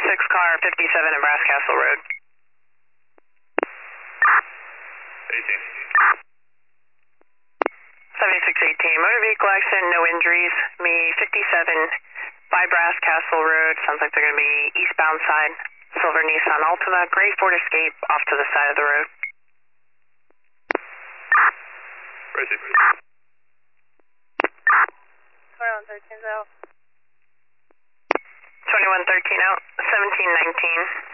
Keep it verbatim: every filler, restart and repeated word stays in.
six car fifty-seven at Brass Castle Road. eighteen. seventy-six eighteen, motor vehicle accident, no injuries. Me fifty-seven by Brass Castle Road. Sounds like they're going to be eastbound side. Silver Nissan Altima, gray Ford Escape off to the side of the road. Proceed. twenty-one thirteen out. twenty-one thirteen out, seventeen nineteen.